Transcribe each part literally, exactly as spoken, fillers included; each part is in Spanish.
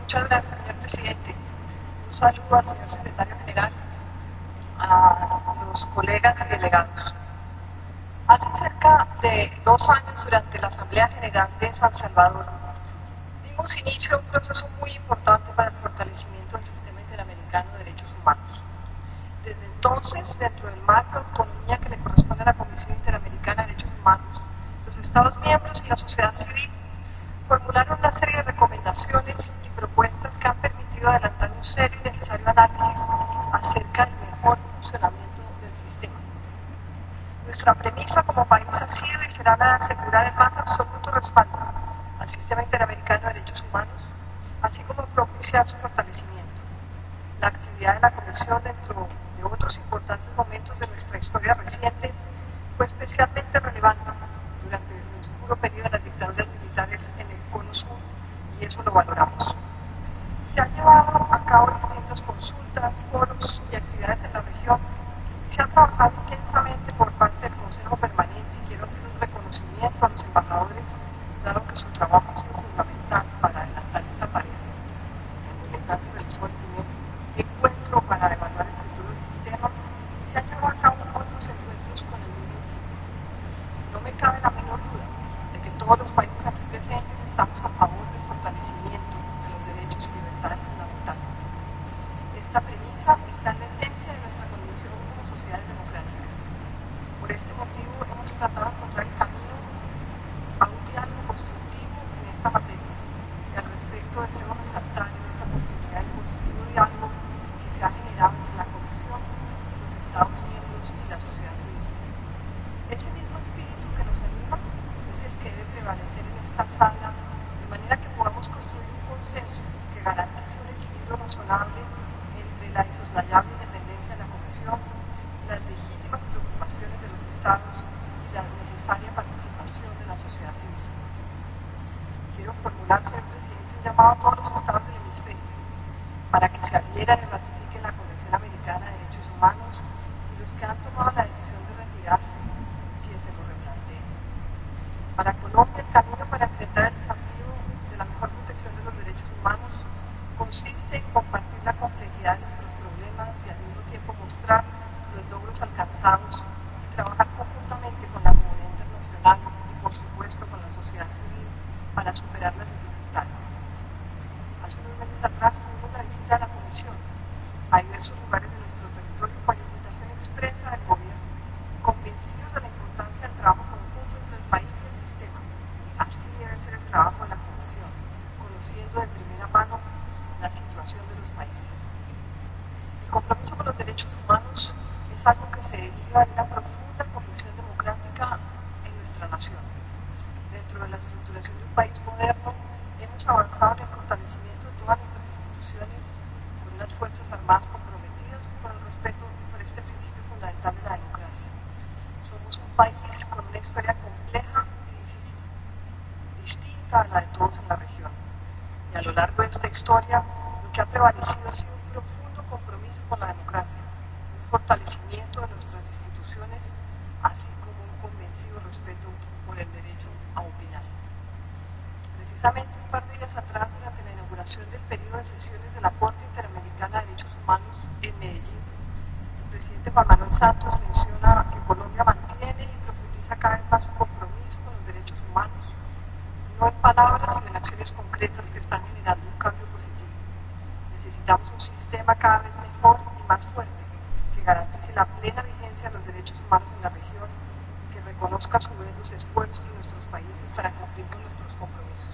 Muchas gracias, señor presidente. Un saludo al señor secretario general, a los colegas y delegados. Hace cerca de dos años, durante la Asamblea General de San Salvador, dimos inicio a un proceso muy importante para el fortalecimiento del sistema interamericano de derechos humanos. Desde entonces, dentro del marco de autonomía que le corresponde a la Comisión Interamericana de Derechos Humanos, los Estados miembros y la sociedad civil formularon una serie de recomendaciones y propuestas que han permitido adelantar un serio y necesario análisis acerca del mejor funcionamiento del sistema. Nuestra premisa como país ha sido y será la de asegurar el más absoluto respaldo al sistema interamericano de derechos humanos, así como propiciar su fortalecimiento. La actividad de la Comisión, dentro de otros importantes momentos de nuestra historia reciente, fue especialmente relevante durante el oscuro periodo de las dictaduras militares en el Cono Sur, y eso lo valoramos. Se han llevado a cabo distintas consultas, foros y actividades en la región, y se ha trabajado intensamente por parte del Consejo Permanente, y quiero hacer un reconocimiento a los embajadores, dado que su trabajo ha sido fundamental para adelantar esta tarea. En Bogotá se realizó el primer encuentro para evaluar el futuro del sistema, y se han llevado a cabo otros encuentros con el mismo fin. No me cabe la menor duda de que todos los países aquí presentes estamos a favor del fortalecimiento de los derechos y libertades fundamentales. Esta premisa está en la esencia de nuestra condición como sociedades democráticas. Por este motivo hemos tratado de encontrar el camino a un diálogo constructivo en esta materia, y al respecto deseo resaltar en esta oportunidad el positivo diálogo que se ha generado entre la Comisión, los Estados miembros y la sociedad civil. Ese mismo espíritu que nos anima es el que debe prevalecer en esta sala, de manera que podamos construir un consenso que garantice un equilibrio razonable entre la insoslayable independencia de la Comisión, las legítimas preocupaciones de los Estados y la necesaria participación de la sociedad civil. Quiero formular, señor presidente, un llamado a todos los Estados del hemisferio para que se adhieran y ratifiquen la Convención Americana de Derechos Humanos, y los que han tomado la decisión de retirarse, que se lo replanteen. Para Colombia, el camino para enfrentar el desafío de la mejor protección de los derechos humanos consiste en compartir la complejidad de nuestros problemas y al mismo tiempo mostrar los logros alcanzados y trabajar conjuntamente con la comunidad internacional y, por supuesto, con la sociedad civil para superar las dificultades. Hace unos meses atrás tuvimos la visita de la Comisión a diversos lugares de nuestro territorio por invitación expresa del gobierno, convencidos de la importancia del trabajo conjunto entre el país y el sistema. Así debe ser el trabajo de la Comisión, conociendo de primera mano la situación de los países. El compromiso con los derechos humanos es algo que se deriva de una profunda convicción democrática en nuestra nación. Dentro de la estructuración de un país moderno, hemos avanzado en el fortalecimiento de todas nuestras instituciones con unas fuerzas armadas comprometidas con el respeto por este principio fundamental de la democracia. Somos un país con una historia compleja y difícil, distinta a la de todos en la región. Y a lo largo de esta historia, lo que ha prevalecido ha sido un profundo compromiso con la democracia, un fortalecimiento de nuestras instituciones, así como un convencido respeto por el derecho a opinar. Precisamente un par de días atrás, durante la inauguración del periodo de sesiones de la Corte Interamericana de Derechos Humanos en Medellín, el presidente Juan Manuel Santos menciona que Colombia mantiene y profundiza cada vez más su compromiso con los derechos humanos, no en palabras, sino en acciones concretas que están generando un cambio positivo. Necesitamos un sistema cada vez mejor y más fuerte, que garantice la plena vigencia de los derechos humanos en la región y que reconozca a su vez los esfuerzos de nuestros países para cumplir con nuestros compromisos.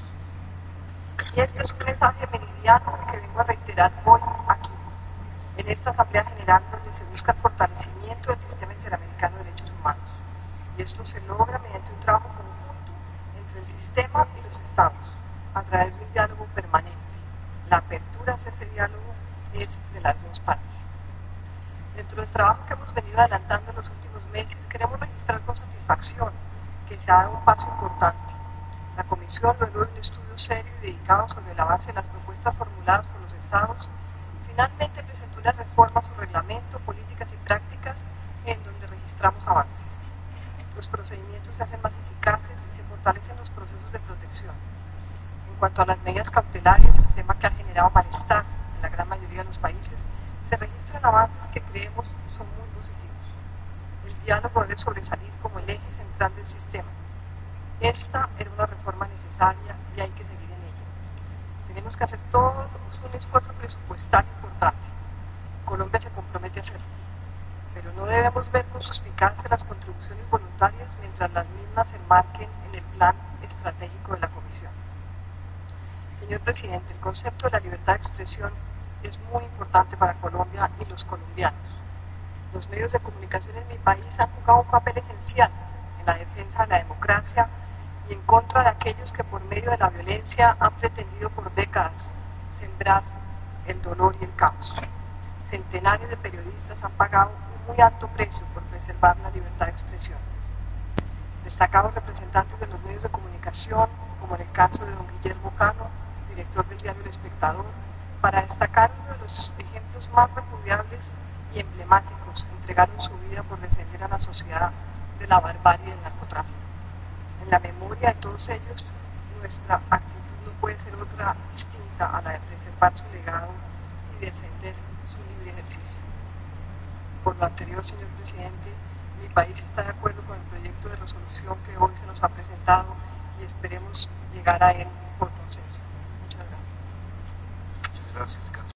Y este es un mensaje meridiano que vengo a reiterar hoy aquí, en esta Asamblea General, donde se busca el fortalecimiento del sistema interamericano de derechos humanos. Y esto se logra mediante un trabajo conjunto entre el sistema y los Estados, a través de un diálogo permanente. La apertura hacia ese diálogo es de las dos partes. Dentro del trabajo que hemos venido adelantando en los últimos meses, queremos registrar con satisfacción que se ha dado un paso importante. La Comisión, luego de un estudio serio y dedicado sobre la base de las propuestas formuladas por los Estados, finalmente presentó una reforma a su reglamento, políticas y prácticas, en donde registramos avances. Los procedimientos se hacen más eficaces y se fortalecen los procesos de protección. En cuanto a las medidas cautelares, tema que ha generado generado malestar en la gran mayoría de los países, se registran avances que creemos son muy positivos. El diálogo debe sobresalir como el eje central del sistema. Esta era una reforma necesaria y hay que seguir en ella. Tenemos que hacer todos un esfuerzo presupuestal importante. Colombia se compromete a hacerlo, pero no debemos ver con suspicacia las contribuciones voluntarias mientras las mismas se enmarquen en el plan estratégico de la Comisión. Señor Presidente, el concepto de la libertad de expresión es muy importante para Colombia y los colombianos. Los medios de comunicación en mi país han jugado un papel esencial en la defensa de la democracia y en contra de aquellos que por medio de la violencia han pretendido por décadas sembrar el dolor y el caos. Centenares de periodistas han pagado un muy alto precio por preservar la libertad de expresión. Destacados representantes de los medios de comunicación, como en el caso de don Guillermo Cano, director del diario El Espectador, para destacar uno de los ejemplos más repudiables y emblemáticos, entregaron su vida por defender a la sociedad de la barbarie del narcotráfico. En la memoria de todos ellos, nuestra actitud no puede ser otra distinta a la de preservar su legado y defender su libre ejercicio. Por lo anterior, señor Presidente, mi país está de acuerdo con el proyecto de resolución que hoy se nos ha presentado y esperemos llegar a él por consenso. Muchas gracias. Muchas gracias.